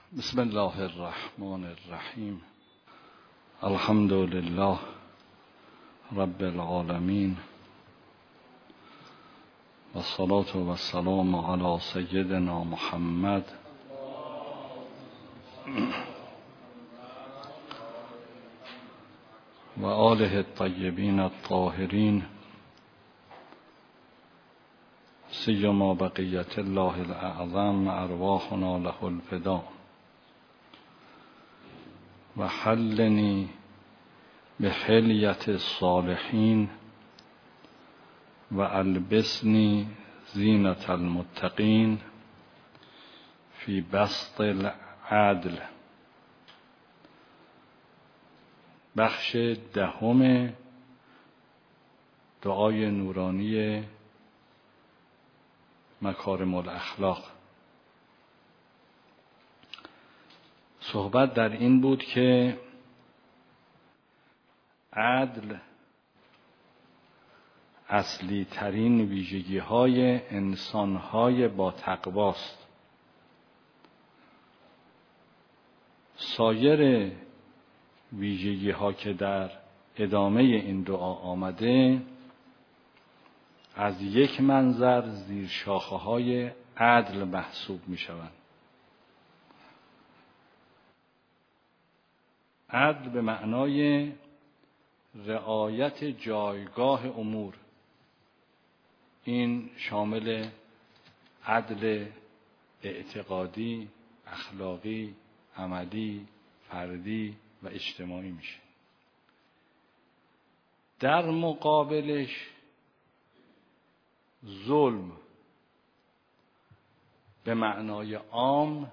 بسم الله الرحمن الرحیم. الحمد لله رب العالمین و الصلاة و السلام علی سیدنا محمد و آله الطیبین الطاهرین سیما بقیت الله الاعظم ارواحنا له الفدا و حلنی به حلیت الصالحین و البسنی زینت المتقین فی بسط العدل. بخش دهم دعای نورانی مکارم الاخلاق. صحبت در این بود که عدل اصلی ترین ویژگی های انسان های با تقواست. سایر ویژگی ها که در ادامه این دعا آمده از یک منظر زیر شاخه های عدل محسوب می شوند. عدل به معنای رعایت جایگاه امور، این شامل عدل اعتقادی، اخلاقی، عملی، فردی و اجتماعی میشه. در مقابلش ظلم به معنای عام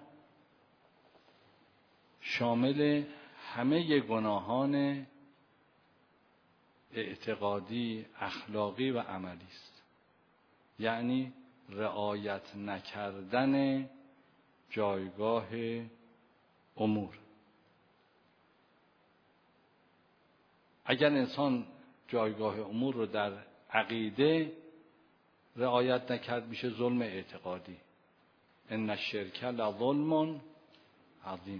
شامل همه گناهان اعتقادی، اخلاقی و عملی است. یعنی رعایت نکردن جایگاه امور. اگر انسان جایگاه امور رو در عقیده رعایت نکرد میشه ظلم اعتقادی. ان الشرک لظلم عظیم.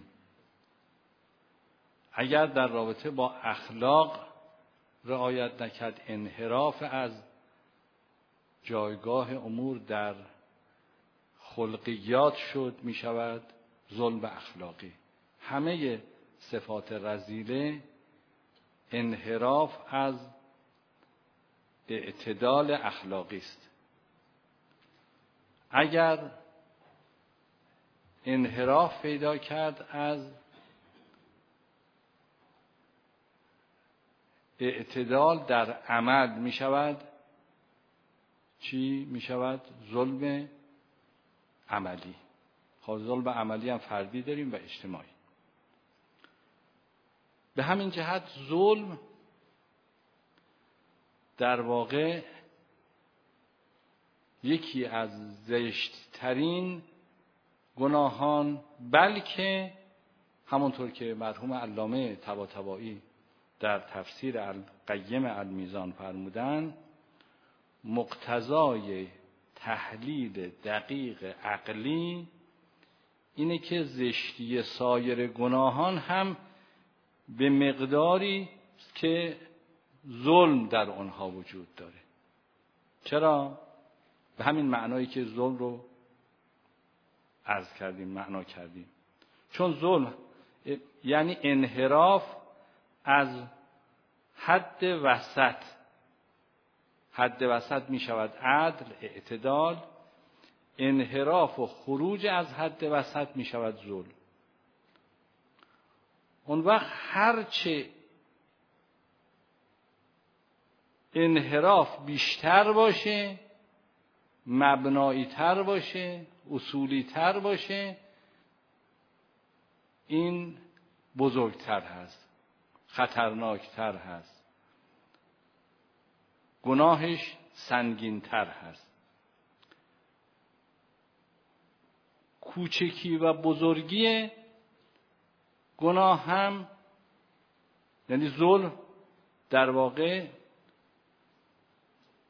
اگر در رابطه با اخلاق رعایت نکرد، انحراف از جایگاه امور در خلقیات شد، می شود ظلم اخلاقی. همه صفات رذیله انحراف از اعتدال اخلاقی است. اگر انحراف پیدا کرد از اعتدال در عمل می شود چی؟ می شود ظلم عملی. خب ظلم عملی هم فردی داریم و اجتماعی. به همین جهت ظلم در واقع یکی از زشت‌ترین گناهان، بلکه همونطور که مرحوم علامه طباطبایی در تفسیر القیم المیزان فرمودن، مقتضای تحلیل دقیق عقلی اینه که زشتی سایر گناهان هم به مقداری که ظلم در آنها وجود داره. چرا؟ به همین معنایی که ظلم رو عرض کردیم، معنا کردیم. چون ظلم یعنی انحراف از حد وسط. حد وسط می شود عدل، اعتدال. انحراف و خروج از حد وسط می شود ظلم. اون وقت هرچه انحراف بیشتر باشه، مبنایی تر باشه، اصولی تر باشه، این بزرگتر هست، خطرناکتر هست، گناهش سنگینتر هست. کوچکی و بزرگی گناه هم، یعنی ظلم، در واقع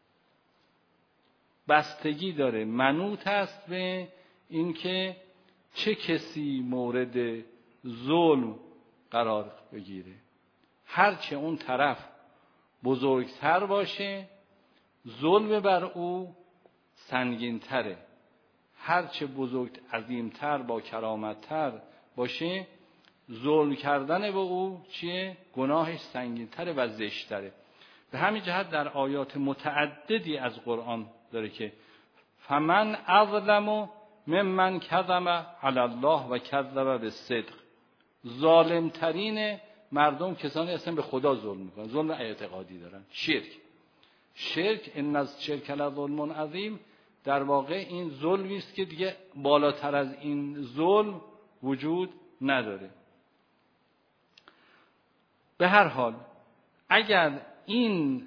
بستگی داره، منوط است به اینکه چه کسی مورد ظلم قرار بگیره. هرچه اون طرف بزرگتر باشه ظلم بر او سنگین‌تره، هرچه عظیمتر با کرامت‌تر باشه ظلم کردن به او چیه؟ گناهش سنگین‌تره و زشت‌تره. به همین جهت در آیات متعددی از قرآن داره که فمن اظلم ممن کذب علی الله و کذب بالصدق. ظالم‌ترین مردم کسانی هستن به خدا ظلم میکنن، ظلم اعتقادی دارن، شرک ان از شرک لظلم عظیم. در واقع این ظلمی است که دیگه بالاتر از این ظلم وجود نداره. به هر حال اگر این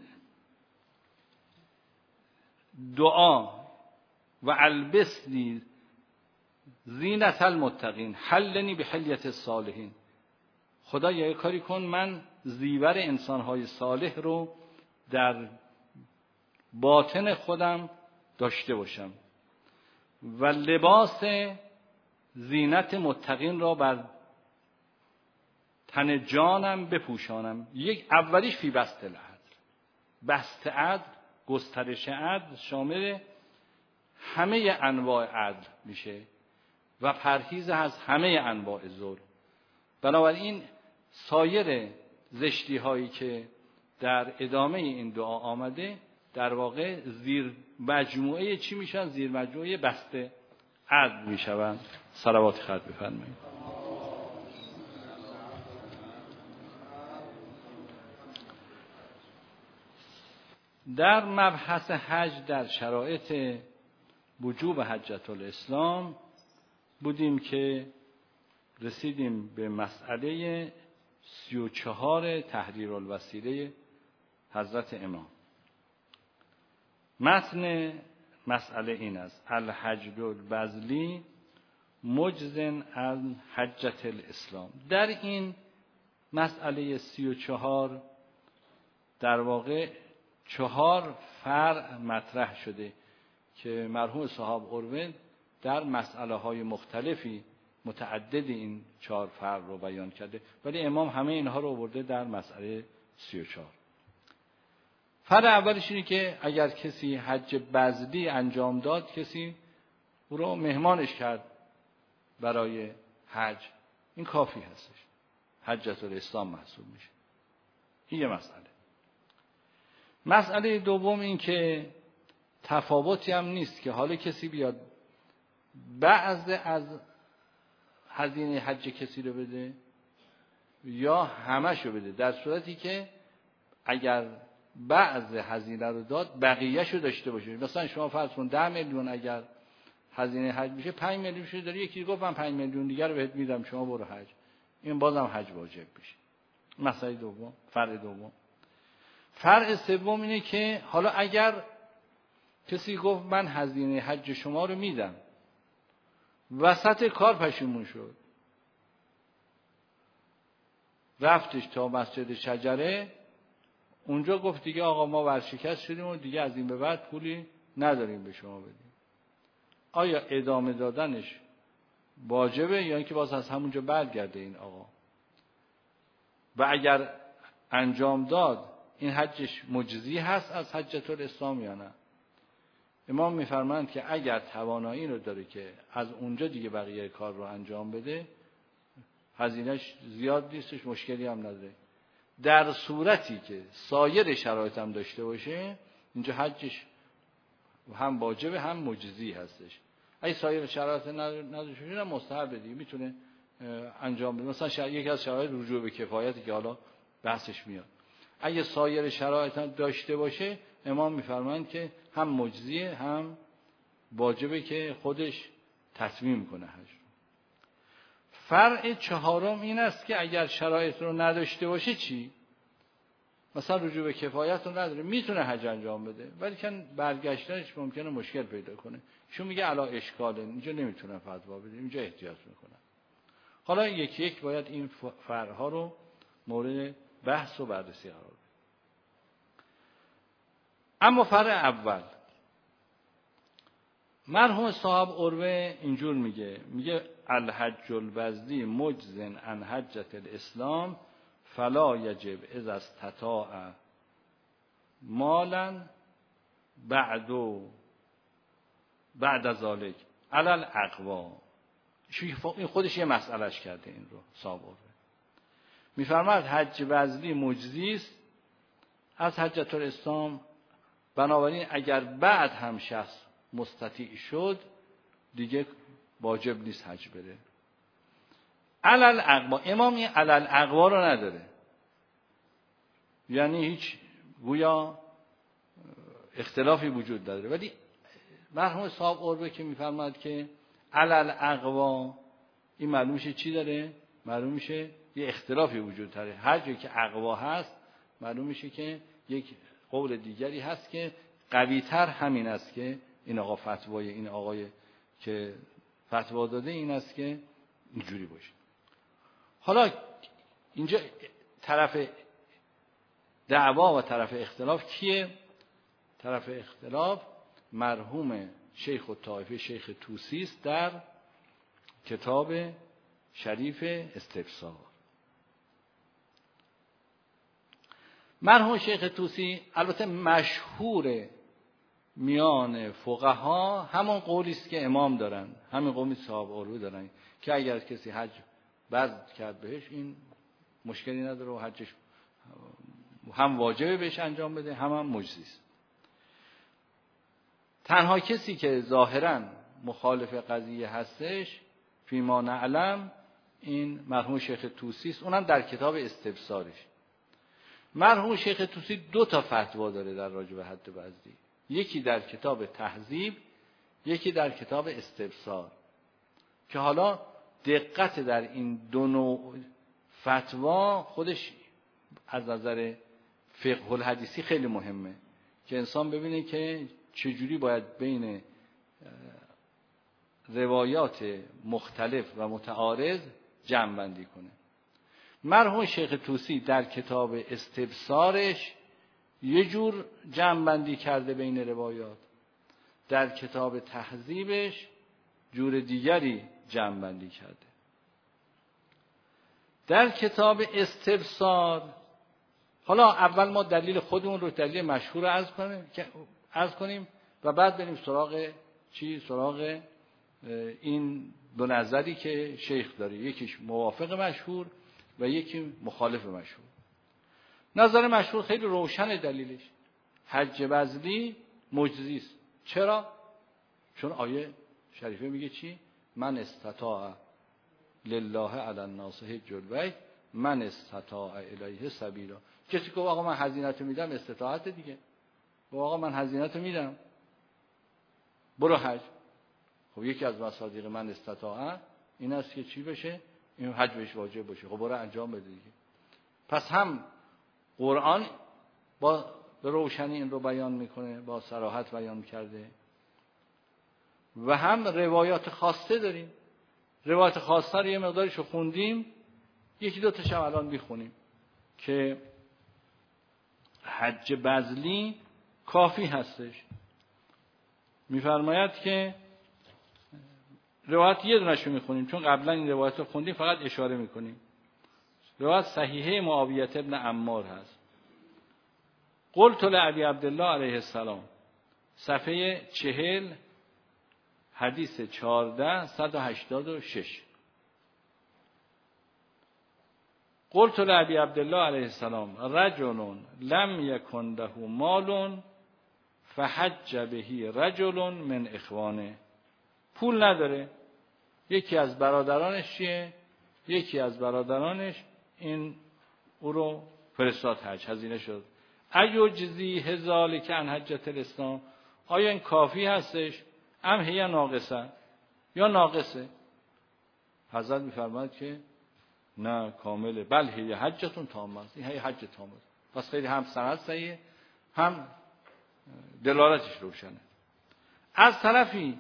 دعا و البسنی زینت المتقین حلنی به حلیت الصالحین، خدا یه کاری کن من زیور انسانهای صالح رو در باطن خودم داشته باشم و لباس زینت متقین را بر تن جانم بپوشانم. یک اولیش فی بسط العدل، بسط عدل، گسترش عدل شامل همه انواع عدل میشه و پرهیز از همه انواع ظلم. بنابراین سایر زشتی هایی که در ادامه این دعا آمده در واقع زیر مجموعه چی میشن؟ زیر مجموعه بسط عدل میشوند. صلوات خط بفرمایید. در مبحث حج در شرایط وجوب حجة الاسلام بودیم که رسیدیم به مسئله 34 تحریر الوسیله حضرت امام. متن مسئله این است: الحج البذلی مجزن از حجة الاسلام. در این مسئله 34 در واقع 4 فرع مطرح شده که مرحوم صاحب قروه در مسئله های مختلفی متعدد این 4 فرع رو بیان کرده، ولی امام همه اینها رو آورده در مسئله 34. فرع اولش اینه که اگر کسی حج بذلی انجام داد، کسی او رو مهمانش کرد برای حج، این کافی هستش، حجة الاسلام محسوب میشه. این یه مسئله. مسئله دوم این که تفاوتی هم نیست که حالا کسی بیاد بعض از هزینه حج کسی رو بده یا همش رو بده، در صورتی که اگر بعض هزینه رو داد بقیه‌ش رو داشته باشه. مثلا شما فرض کن 10 میلیون اگر هزینه حج میشه، 5 میلیون شده، داره یکی گفت من 5 میلیون دیگر رو بهت میدم شما برو حج، این بازم حج واجب میشه. مسئله دوم، فرع دوم. فرع سوم اینه که حالا اگر کسی گفت من هزینه حج شما رو میدم، وسط کار پشیمون شد، رفتش تا مسجد شجره، اونجا گفت دیگه آقا ما ورشکست شدیم و دیگه از این به بعد پولی نداریم به شما بدیم، آیا ادامه دادنش واجبه یا اینکه باز از همونجا برگرده این آقا؟ و اگر انجام داد این حجش مجزی هست از حجة الاسلام یا نه؟ امام میفرمایند که اگر توانایی رو داره که از اونجا دیگه بقیه کار رو انجام بده، هزینه‌اش زیاد نیستش، مشکلی هم نداره. در صورتی که سایر شرایط هم داشته باشه، اینجا حجش هم واجبه هم مجزی هستش. اگه سایر شرایط نداشته باشه مستحب دیگه میتونه انجام بده. مثلا یکی از شرایط رجوع به کفایتی که حالا بحثش میاد. اگه سایر شرایط هم داشته باشه، امام میفرمایند که هم مجزیه هم واجبه که خودش تصمیم کنه حج. فرع چهارم این است که اگر شرایط رو نداشته باشه چی؟ مثلا رجوع به کفایت رو نداره، میتونه حج انجام بده ولی که برگشتنش ممکنه مشکل پیدا کنه، چون میگه علا اشکاله، اینجا نمیتونن فتوا بده، اینجا احتیاط میکنن. حالا یکی یک باید این فرعها رو مورد بحث و بررسی قرار بده. اما فرع اول، مرحوم صاحب قروه اینجور میگه الحج البذلی مجز عن حجة الاسلام فلا یجب اذا استطاع مالا بعد ذلك علی الاقوا. این خودش یه مسئلهش کرده این رو صاحب قربه. میفرماید حج بذلی مجزی است از حجة الاسلام، بنابراین اگر بعد هم شخص مستطیع شد دیگه واجب نیست حج بره. علی الاقوا، امام این علی الاقوا رو نداره، یعنی هیچ گویا اختلافی وجود داره، ولی مرحوم صاحب قربه که میفرماید که علی الاقوا، این معلوم میشه چی داره؟ معلوم میشه یه اختلافی وجود داره. هر جایی که اقوا هست معلوم میشه که یک قول دیگری هست که قوی‌تر همین است که این آقا فتوای این آقای که فتوا داده این است که اینجوری باشه. حالا اینجا طرف دعوا و طرف اختلاف کیه؟ طرف اختلاف مرحوم شیخ الطائفه شیخ طوسی است در کتاب شریف استفسار. مرحوم شیخ طوسی البته مشهور میان فقها همون قولی است که امام دارن، همین قولی صاحب قربه دارن که اگر کسی حج بذل کرد بهش این مشکلی نداره و حجش هم واجبه بهش انجام بده هم مجزی است. تنها کسی که ظاهراً مخالف قضیه هستش فیما نعلم این مرحوم شیخ طوسی است، اونم در کتاب استفسارش. مرحوم شیخ طوسی 2 تا فتوا داره در راجع به حد بذلی، یکی در کتاب تهذیب، یکی در کتاب استفسار، که حالا دقت در این 2 نوع فتوا خودش از نظر فقه الحدیثی خیلی مهمه که انسان ببینه که چجوری باید بین روایات مختلف و متعارض جمع بندی کنه. مرحوم شیخ طوسی در کتاب استبصارش یه جور جمع بندی کرده بین روایات، در کتاب تهذیبش جور دیگری جمع بندی کرده. در کتاب استبصار حالا اول ما دلیل خودمون رو، دلیل مشهور رو عرض کنیم و بعد بریم سراغ سراغ این 2 نظری که شیخ داره، یکیش موافق مشهور و یکی مخالف مشهور. نظر مشهور خیلی روشن دلیلش، حج بذلی مجزی است. چرا؟ چون آیه شریفه میگه چی؟ من استطاع لله علی الناس حج البیت من استطاع الیه سبیلا. کسی که آقا من هزینه‌تو میدم استطاعت دیگه، آقا من هزینه‌تو میدم برو حج. خب یکی از مصادیق من استطاعت این است که چی بشه؟ این حج بهش واجب باشه. خب برو انجام بده دیگه. پس هم قرآن با به روشنی این رو بیان میکنه، با صراحت بیان کرده، و هم روایات خاصه داریم. روایات خاصه رو یه مقدارشو خوندیم، 1-2 تاش الان میخونیم که حج بذلی کافی هستش. میفرماید که روایت یه دونه‌شو میخونیم چون قبلا این روایت رو خوندیم، فقط اشاره میکنیم. روایت صحیحه معاویه ابن عمار هست. قلت لابی عبدالله علیه السلام، صفحه 40 حدیث 14186. قلت لابی عبدالله علیه السلام رجل لم یکن له مال فحج به رجل من اخوانه. پول نداره، یکی از برادرانش چیه؟ یکی از برادرانش او رو فرستاد حج، هزینه شد. ایجزی ذالک عن حجة الاسلام، آیا این کافی هستش؟ ام هی ناقصه، یا ناقصه؟ حضرت میفرماید که نه، کامله. بل هی حجتون تامه است، این هی حج تامه است. پس خیلی هم سند صحیحه هم دلالتش روشنه. از طرفی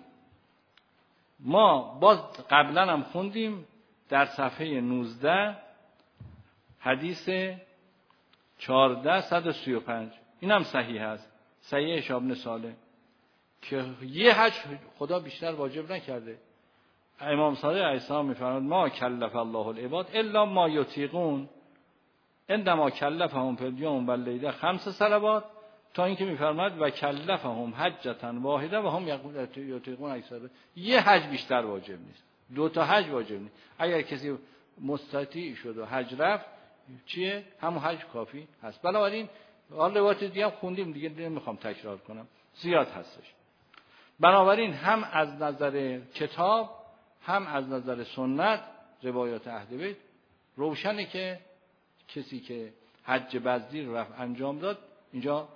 ما باز قبلا هم خوندیم در صفحه 19 حدیث 14135، این هم صحیح هست، صحیح ابن صالح، که یه حج خدا بیشتر واجب نکرده، امام صادق علیه السلام میفرماید ما کلف الله العباد الا ما یطیقون، انما کلفهم فی الیوم و اللیله 5 صلوات، تا اینکه میفرماید و کلفهم حجة واحده و هم یطیقون اکثر. یه حج بیشتر واجب نیست، 2 تا حج واجب نیست. اگر کسی مستطیع شد و حج رفت چیه؟ همون حج کافی هست. بنابراین حالا روایت دیگه هم خوندیم دیگه، نمیخوام تکرار کنم، زیاد هستش. بنابراین هم از نظر کتاب هم از نظر سنت روایات اهل بیت روشنه که کسی که حج بزدی رو رفت انجام داد اینجا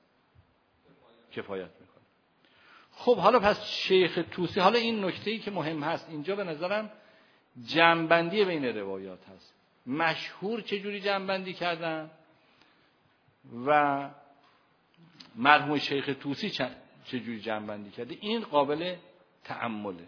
کفایت میکنه. خب حالا پس شیخ طوسی، حالا این نکته‌ای که مهم هست اینجا به نظرم جمع‌بندی بین روایات هست. مشهور چجوری جمع‌بندی کردن و مرحوم شیخ طوسی چجوری جمع‌بندی کرده، این قابل تأمله.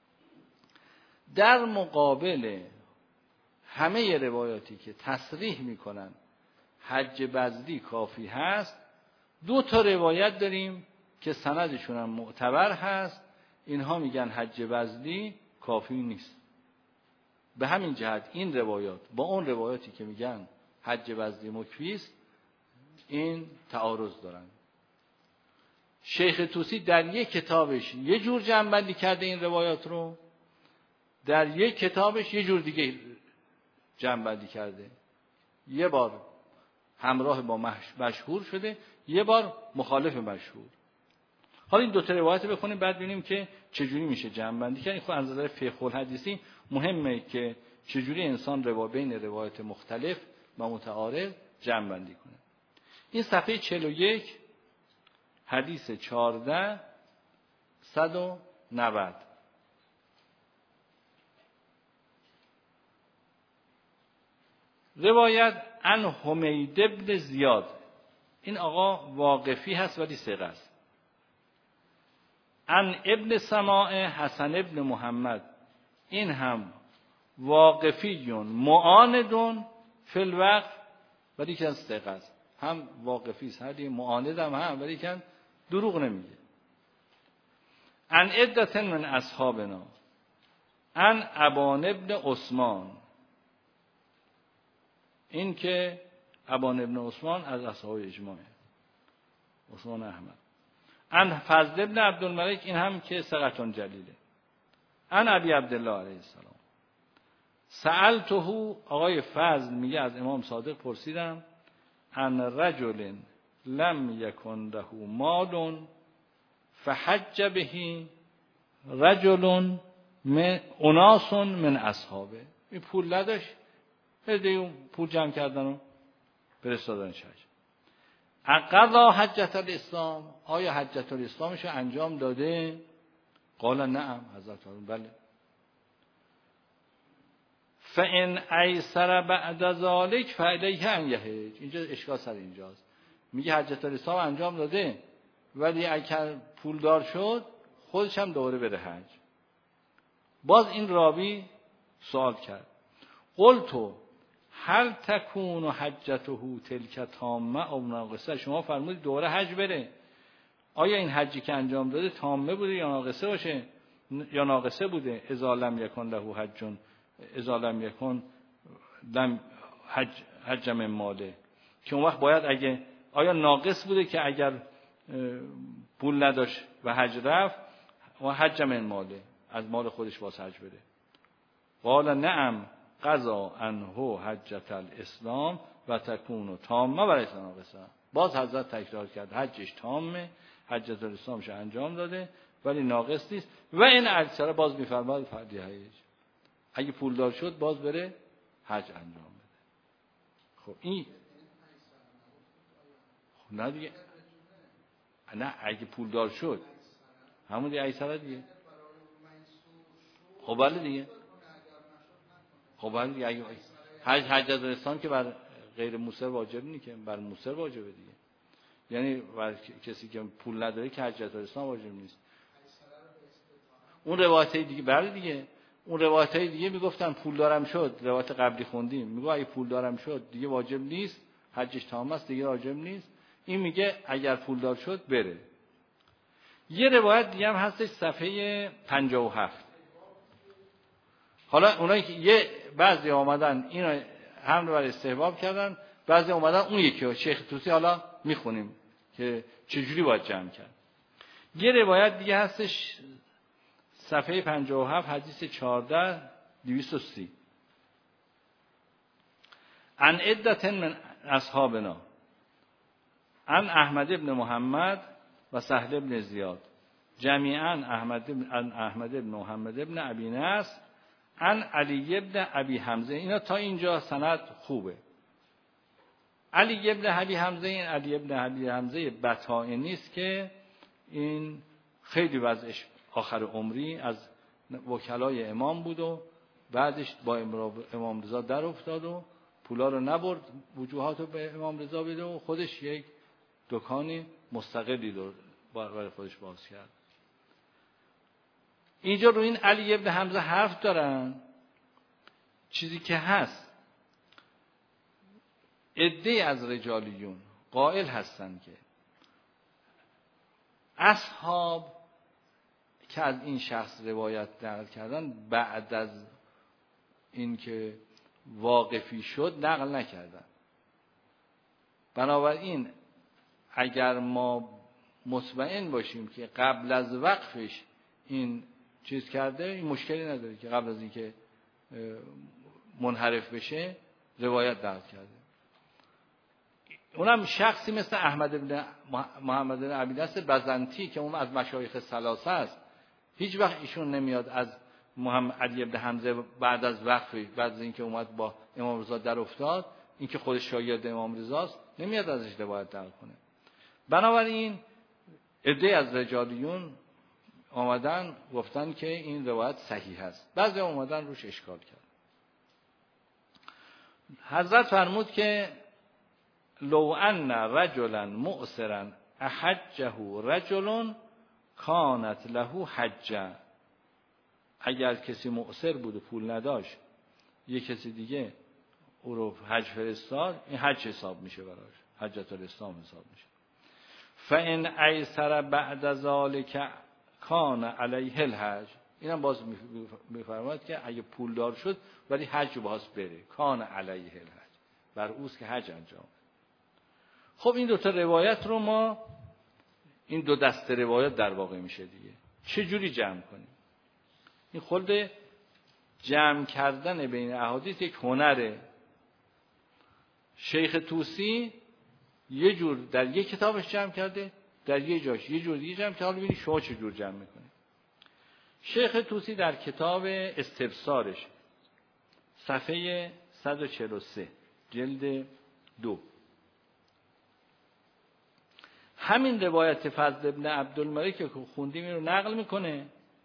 در مقابل همه روایاتی که تصریح میکنن حج بزدی کافی هست، 2 تا روایت داریم که سندشون هم معتبر هست، اینها میگن حج بزدی کافی نیست. به همین جهت این روایات با اون روایاتی که میگن حج بزدی مکفی است این تعارض دارن. شیخ طوسی در یک کتابش یه جور جمع‌بندی کرده این روایات رو، در یک کتابش یه جور دیگه جمع‌بندی کرده. یه بار همراه با مشهور شده، یه بار مخالف مشهور. حالا این 2 تا روایت رو بخونیم بعد ببینیم که چجوری میشه جمع‌بندی کرد. این خود از نظر فقه الحدیثی مهمه که چجوری انسان بین روایت مختلف و متعارض جمع‌بندی کنه. این صفحه 41 حدیث 1490. روایت عن حمید بن زیاد، این آقا واقفی هست ولی ثقه است. عن ابن سماع حسن ابن محمد، این هم واقفیون معاندون فی الوقف ولی که ثقه است. هم واقفی است هر معاند هم ولی که دروغ نمیگه. عن عدة من اصحابنا عن ابان ابن عثمان، این که ابان ابن عثمان از اصحاب اجماعه، عثمان احمد. عن فضل ابن عبدالملک، این هم که ثقة جلیله. عن ابی عبدالله علیه السلام سألته، آقای فضل میگه از امام صادق پرسیدم، عن رجل لم یکن له مال فحج به رجل من اناس من اصحابه، این پول نداشت، هدیه پول جمع کردن و فرستادنش حج. قضا حجة الاسلام، آیا حجة الاسلامش رو انجام داده؟ قال نعم، حضرت بله. فان ایسر بعد ذلك فعلیه ان یحج، اینجا اشکال سر اینجاست. میگه حجة الاسلام انجام داده ولی اگر پول دار شد خودش هم دوباره بره حج. باز این راوی سوال کرد، قلت هل تکون حجته تلک تامه او ناقصه، شما فرمودید دوباره حج بره، آیا این حجی که انجام داده تامه بوده یا ناقصه باشه یا ناقصه بوده؟ اذا لم یکن له حج، اذا لم یکن لم حج من ماله، که اون وقت باید اگه آیا ناقص بوده که اگر پول نداشت و حج رفت و حج من ماله، از مال خودش واسه حج بره. قال نعم قضا عنه حجة الاسلام و تکون تامه و لیس ناقصه. باز حضرت تکرار کرد حجش تامه، حجة الاسلامش انجام داده ولی ناقص نیست. و این اکثر باز میفرماد فردی حج، اگه پول دار شد باز بره حج انجام بده. خب این خب نه دیگه، نه اگه پول دار شد همون دیگه ایسره دیگه. خب بله دیگه، خب بله دیگه، اگه حج از اسلام که بر غیر موسر واجب نیست که بر موسر واجبه دیگه، یعنی بر کسی که پول نداره که حج از اسلام واجب نیست. اون روایتای دیگه بله دیگه، اون روایتای دیگه میگفتن پول دارم شد، روایت قبلی خوندیم میگه اگه پول دارم شد دیگه واجب نیست، حجش تمام است دیگه واجب نیست. این میگه اگر پول دار شد بره. یه روایت دیگه هم هستش صفحه 57 حالا اونایی که بعضی آمدن اینو حمل بر استحباب کردن، بعضی اومدن اون یکی رو شیخ طوسی حالا میخونیم که چجوری باید جمع کرد. یه روایت دیگه هستش صفحه 57 حدیث 14230 عن عدة من اصحابنا عن احمد ابن محمد و سهل ابن زیاد جمیعا احمد ابن محمد ابن ابی نصر عن علی ابن ابی حمزه. اینا تا اینجا سند خوبه. علی ابن ابی حمزه، این علی ابن ابی حمزه بطائنی است که این خیلی وضعش آخر عمری از وکلای امام بود و بعدش با امام رضا در افتاد و پولا رو نبرد وجوهات رو به امام رضا بده و خودش یک دکانی مستقلی رو برای خودش باز کرد. اینجا رو این علی ابن حمزه حرف دارن. چیزی که هست عده از رجالیون قائل هستن که اصحاب که از این شخص روایت نقل کردن بعد از اینکه واقفی شد نقل نکردن. بنابراین اگر ما مطمئن باشیم که قبل از وقفش این چیز کرده، این مشکلی نداره که قبل از اینکه منحرف بشه روایت نقل کرده. اونم شخصی مثل احمد ابن محمد ابن ابی نصر بزنتی که اون از مشایخ ثلاثه است. هیچ وقت ایشون نمیاد از علی ابن حمزه بعد از وقفش، بعد از اینکه اومد با امام رضا در افتاد، اینکه خودش شاگرد امام رضاست، نمیاد ازش روایت نقل کنه. بنابراین عده از رجالیون آمدن گفتن که این روایت صحیح است. بعضی اومدن روش اشکال کرد. حضرت فرمود که لو ان رجلا مؤسرا احجه رجل کانت له حجه. اگر کسی مؤسر بود و پول نداشت، یک کسی دیگه او رو حج فرستاد، این حج حساب میشه براش، حجۃ الاسلام حساب میشه. فان ایسر بعد ذلک کان علیه الحج. اینم باز میفرماید که اگه پول دار شد ولی حج باز بره، کان علیه الحج، بر اوست که حج انجام. خب این دو تا روایت رو ما، این دو دسته روایت در واقع میشه دیگه، چه جوری جمع کنیم؟ این خود جمع کردن بین احادیث یک هنره. شیخ طوسی یه جور در یک کتابش جمع کرده، در یه جاش یه جور دیگه جمع کرده. حالا ببینید شما چه جور جمع میکنید. شیخ طوسی در کتاب استبصارش صفحه 143 جلد 2 همین روایت فضل ابن عبدالملک که خوندیم این رو نقل میکنه.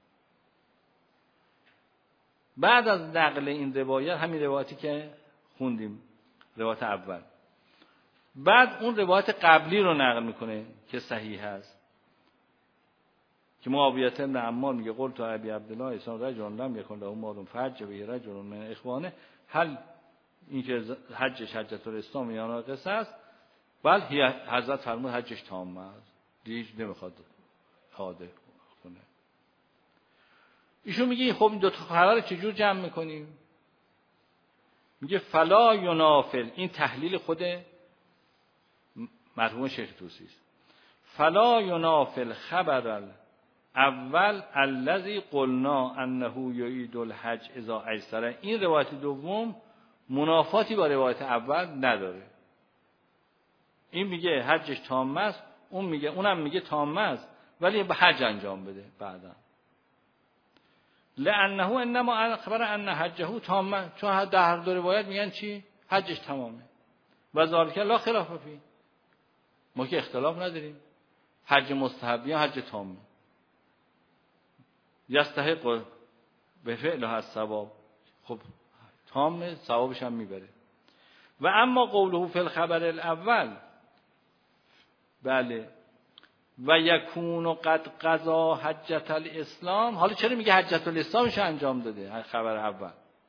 بعد از نقل این روایت، همین روایتی که خوندیم روایت اول، بعد اون روایت قبلی رو نقل میکنه که صحیح هست، که معاویه بن عمار میگه قلت ابی عبدالله ایسان رجل لم یکن له مال فحج به رجل من اخوانه، هل این که حجش حجۃ الاسلام یا ناقص است؟ بله، حضرت فرمود حجش تام است، دیگه نمیخواد عاده کنه. ایشون میگه خب این دو تا خبر چجور جمع میکنیم؟ میگه فلا ینافل، این تحلیل خود مرحوم شیخ طوسی است. فلا ینافل خبر اول الذی قلنا انه یعید الحج اذا ایسر. این روایت دوم منافاتی با روایت اول نداره. این میگه حجش تام است، اونم میگه تام است ولی به حج انجام بده بعدا. لانه انما اخبر ان حجه تام، چون در هر دو روایت میگن چی؟ حجش تمامه. و ذالک لا خلاف فی، ما که اختلاف نداریم، حج مستحب یا حج تامه، یستحق به فعلها الثواب، خب تام ثوابش هم میبره. و اما قوله فی الخبر الاول، بله، و یکون قد قضا حجۃ الاسلام. حالا چرا میگه حجۃ الاسلامش انجام داده خبر اول؟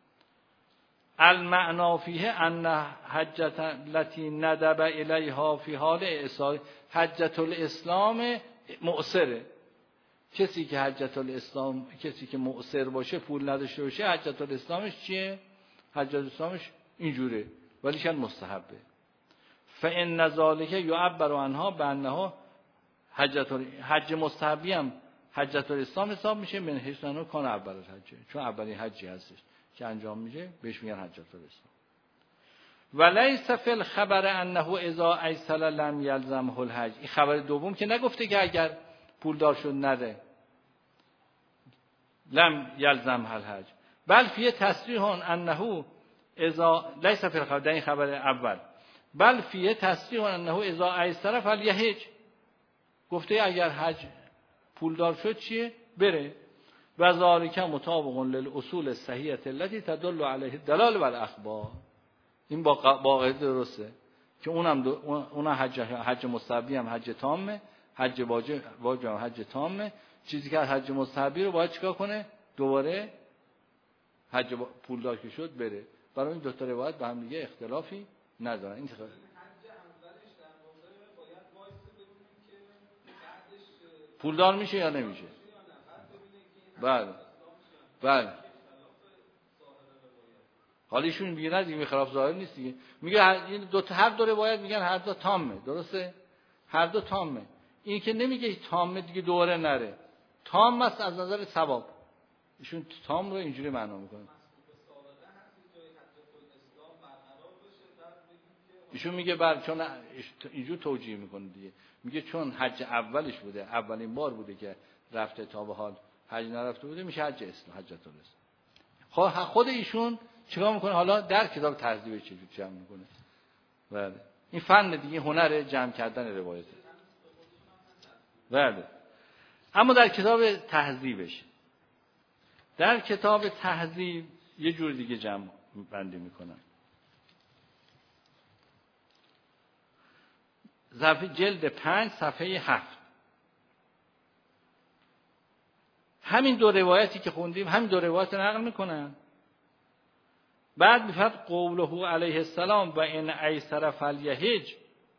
المعنا فیه ان حجۃ التي ندب الیها فی حال اعصار، حجۃ الاسلام مؤثره، کسی که حجت الاسلام، کسی که مؤثر باشه، پول نداشته باشه، حجت الاسلامش چیه؟ حجت الاسلامش اینجوره، ولی شاید مستحبه. فإن ذلک یعبر عنها بأنها حج مستحبی هم حجت الاسلام حساب میشه، من حیث انه کان اول الحج، چون اولین حجی هستش که انجام میشه بهش میگن حجت الاسلام. ولیس فی الخبر انه اذا ایسر لم یلزمه الحج. این خبر دوم که نگفته که اگر پولدار شد نده لم یلزمه الحج، بل فی تصریح انه اذا لیس فی الخبر، در این خبر اول، بل فی تصریح انه اذا ایسر فلیحج، گفته اگر حج پولدار شد چیه؟ بره. و ذالک مطابق للاصول الصحیحه التي تدل علیه الدلائل والاخبار. این با قاعده درسته که اونم حج مستحبی هم حج تامه، حج واجب هم حج تامه. چیزی که حج مستحبی رو باید چیکار کنه؟ دوباره حج پولدار که شد بره. برای این دو تا روایت با هم دیگه اختلافی ندارن. این پولدار میشه یا نمیشه؟ بله. حالا ایشون میگه نه دیگه خلاف ظاهر نیست دیگه. میگه این دو تا، هر دو روایت میگن هر دو تامه، درسته؟ هر دو تامه. این که نمیگه تامه دیگه دوباره نره. تام است از نظر ثواب. ایشون تام رو اینجوری معنا میکنه. ایشون میگه چون اینجور توجیه میکنه دیگه. میگه چون حج اولش بوده، اولین بار بوده که رفته، تا به حال حج نرفته بوده، میشه حج اسلام، حجت الاسلام. خود ایشون چیکار میکنه؟ حالا در کتاب تهذیب چجوری جمع میکنه. بله. این فن دیگه، هنر جمع کردن روایت. بله. اما در کتاب تهذیبش، در کتاب تهذیب یه جور دیگه جمع بندی میکنن. صفحه جلد 5 صفحه 7. همین دو روایتی که خوندیم، همین دو روایت نقل میکنن. بعد میفرد قوله علیه السلام و ان ایسر فلیحج.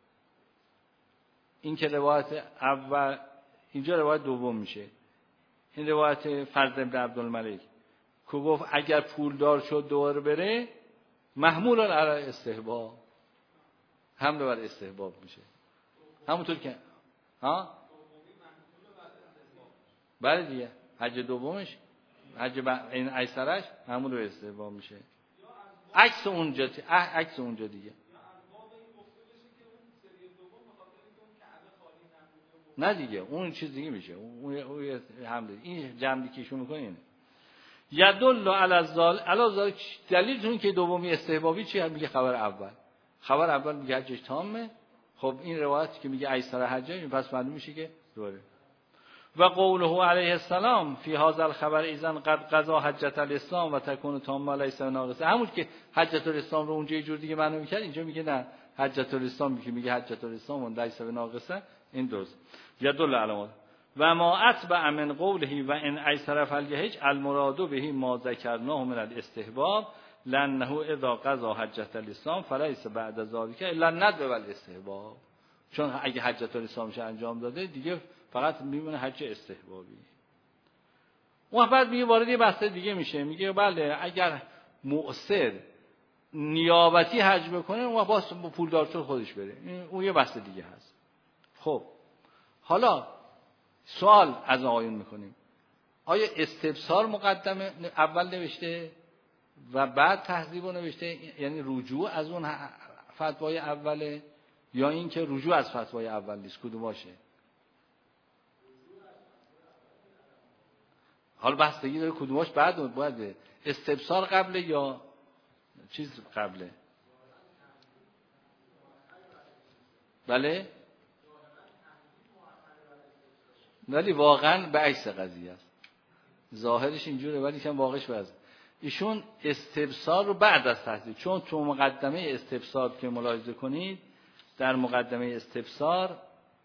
این که روایت اول، اینجا روایت دوم میشه. این روایت فضل ابن عبدالملک که گفت اگر پولدار شد دوباره بره، محمول علی استحباب، حمل بر استحباب میشه. همونطور که بله دیگه، حج دومش، حج این ایسرش محمول بر استحباب میشه. عکس اونجا دیگه. نه دیگه، اون چیز دیگه میشه. اون حمله. این جمعی که ایشون میکنه اینه. یدل علی الزال دلیلتون که دومی استحبابی چیه؟ میگه خبر اول میگه حجش تامه. خب این روایتی که میگه ایسر حجه، پس معلوم میشه که دوره. و قوله علیه السلام فی هذا الخبر اذن قد قضا حجت الاسلام و تکون تامه لیس ناقصه. همون که حجت الاسلام رو اونجا یه جور دیگه معنا میکرد، اینجا میگه نه، حجت الاسلام میگه حجت الاسلام و لیس ناقصه. این درست. یدل علی و ما اتبع من قوله و ان ایسر فلیحج المراد به ما ذکرناه من الاستحباب لانه اذا قضا حجت الاسلام فلیس بعد ذلك الا الندب والاستحباب. چون اگه حجت الاسلامش انجام داده دیگه فقط میمونه حج استحبابی. اون بعد میگه وارد یه بحث دیگه میشه، میگه بله اگر مؤثر نیابتی حج بکنه اون باز پولدار شد خودش بره، اون یه بحث دیگه هست. خب حالا سوال از آقایون میکنیم، آیا استبصار مقدم اول نوشته و بعد تهذیب رو نوشته، یعنی رجوع از اون فتوای اوله، یا این که رجوع از فتوای اول نیست؟ کدوم باشه؟ حالا بستگی داره کدوماش بعد باید استبصار قبله یا چیز قبله. بله ولی واقعا به عکس قضیه است، ظاهرش اینجوره ولی کم واقعش بعض. ایشون استبصار رو بعد از تهذیب، چون تو مقدمه استبصار که ملاحظه کنید، در مقدمه استبصار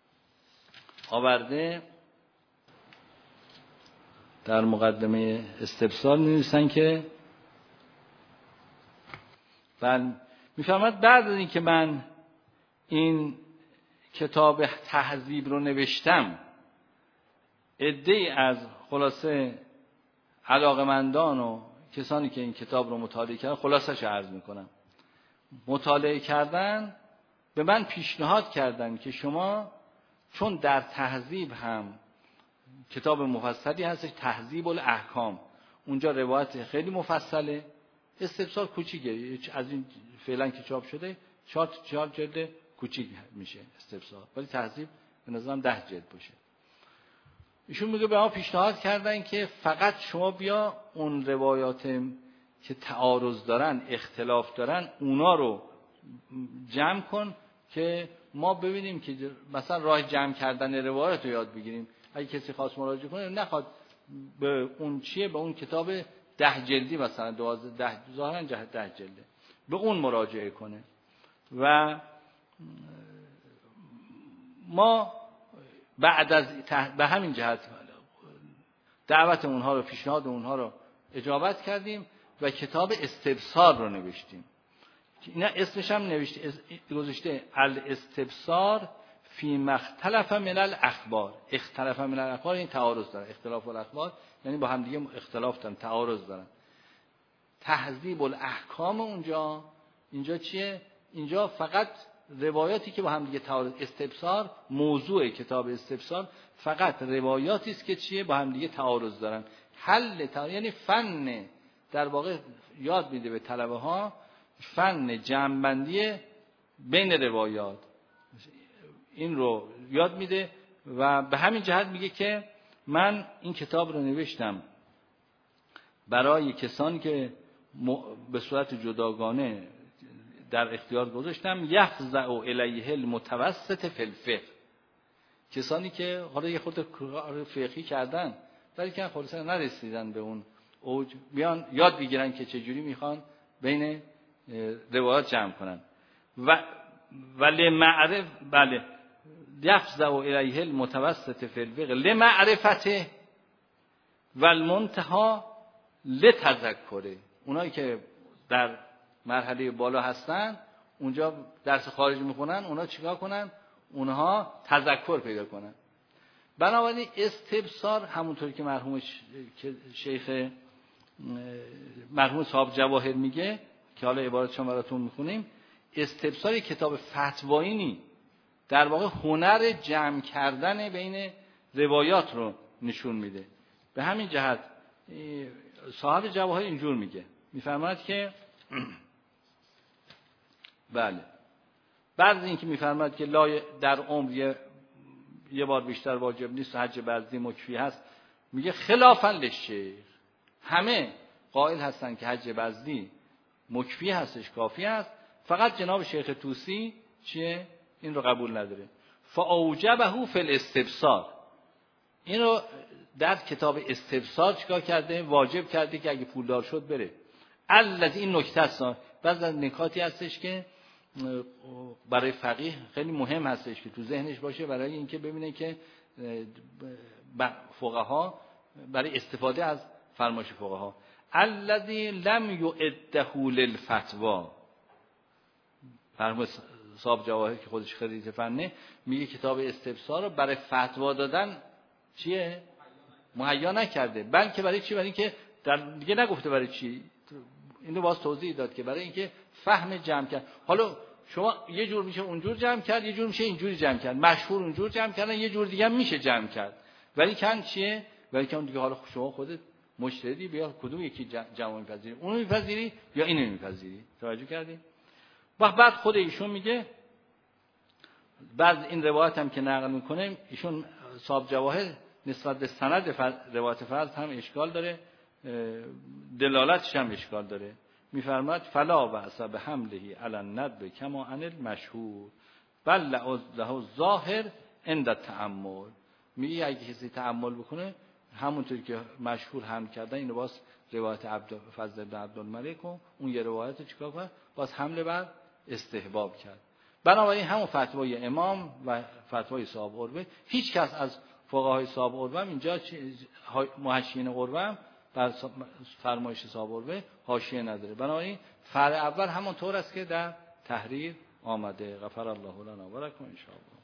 آورده، در مقدمه استبصار می‌نویسن که میفهمد بعد از این که من این کتاب تهذیب رو نوشتم عده‌ای از خلاصه علاقمندان و کسانی که این کتاب رو مطالعه کردن، خلاصش عرض میکنم، مطالعه کردن به من پیشنهاد کردن که شما چون در تهذیب هم کتاب مفصلی هستش، تهذیب الاحکام، اونجا روایت خیلی مفصله، استفسار کوچیکه، از این فعلا که چاپ شده 4 جلد کوچیک میشه استفسار، ولی تهذیب به نظرم 10 جلد باشه. ایشون میگه به ما پیشنهاد کردن که فقط شما بیا اون روایات که تعارض دارن، اختلاف دارن، اونا رو جمع کن که ما ببینیم که مثلا راه جمع کردن روایات رو یاد بگیریم. اگه کسی خواست مراجعه کنه، نخواد به اون چیه، به اون کتاب 10 جلدی مثلا 12 ظاهرا 10 جلده، به اون مراجعه کنه. و ما بعد از به همین جهت دعوت اونها رو، پیشنهاد اونها رو اجابت کردیم و کتاب استبصار رو نوشتیم. اینا اسمش هم گذاشته الاستبصار فی مختلف من الاخبار. اختلاف من الاخبار این تعارض داره، اختلاف الاخبار یعنی با هم دیگه اختلاف دارن، تعارض دارن. تهذیب الاحکام اینجا چیه؟ اینجا فقط روایاتی که با هم دیگه تعارض، استبصار موضوع کتاب استبصار فقط روایاتی است که چیه، با هم دیگه تعارض دارن. حل تعارض یعنی فن، در واقع یاد میده به طلبه ها فن جمع‌بندی بین روایات، این رو یاد میده. و به همین جهت میگه که من این کتاب رو نوشتم برای کسانی که به صورت جداگانه در اختیار گذاشتم، یفزع الیه المتوسط فی الفقه، کسانی که حالا یه خود کار فقهی کردن ولی که خلاصا نرسیدن به اون اوج، بیان یاد بگیرن که چجوری میخوان بین روایات جمع کنن. ولی معرف بله یفزع الیه المتوسط فی الفقه لمعرفته والمنتهى لتذکره. اونایی که در مرحله بالا هستن اونجا درس خارج میخونن، اونا چیکار کنن؟ اونها تذکر پیدا کنن. بنابراین استبصار همونطوری که شیخ مرحوم صاحب جواهر میگه که حالا عبارتشون براتون میخونیم، استبصار کتاب فتوایی نی، در واقع هنر جمع کردن بین روایات رو نشون میده. به همین جهت صاحب جواهر اینجور میگه، میفرماید که بله بعد از اینکه میفرماید که در عمر یه بار بیشتر واجب نیست، حج بعضی مکفی هست، میگه خلافاً للشیخ، همه قائل هستن که حج بعضی مکفی هستش، کافی هست، فقط جناب شیخ طوسی چیه؟ این رو قبول نداره. فاوجبه فی الاستبصار، این رو در کتاب استبصار چیکار کرده؟ واجب کرده که اگه پولدار شد بره. الذی، این نکته است، بعضی از نکاتی هستش که برای فقیه خیلی مهم هستش که تو ذهنش باشه، برای اینکه ببینه که فقها برای استفاده از فرمایش فقها الذی لم یعده للفتوی. فرمایش صاحب جواهر که خودش خرید فنه میگه کتاب استبصار رو برای فتوا دادن چیه؟ مهیا نکرده، بلکه برای چی؟ برای اینکه دیگه نگفته برای چی، اینو باز توضیح داد که برای اینکه فهم جمع کرد. حالا شما یه جور میشه اونجور جمع کرد، یه جور میشه اینجوری جمع کرد، مشهور اونجور جمع کردن، یه جور دیگه میشه جمع کرد، ولی کن چیه؟ ولی کن دیگه حالا شما خودت مجتهدی، بیا کدوم یکی جمع میپذیری، اونو میپذیری یا اینو میپذیری. توجه کردی؟ بعد خود ایشون میگه، بعد این روایت هم که نقل میکنه ایشون صاحب جواهر نسبت به سند روایت فرض هم اشکال داره، دلالتش هم اشکال داره. میفرماد فلا بأس بحمله علی الندب کما عن المشهور بل له ظاهر عند التأمل. میگه اگه کسی تأمل بکنه همونطوری که مشهور حمل کردن، اینو باز روایت فضل بن عبدالملک و اون یه روایت چیکار کنه؟ باز حمله بر استحباب کرد. بنابراین همون فتوای امام و فتوای صاحب قربه، هیچ کس از فقهای صاحب قربه اینجا محشیین قربه بر فرمایش صاحب قربه حاشیه نداره. بنابراین فرع اول همون طور است که در تحریر آمده. غفر الله لنا و لکم ان شاء الله.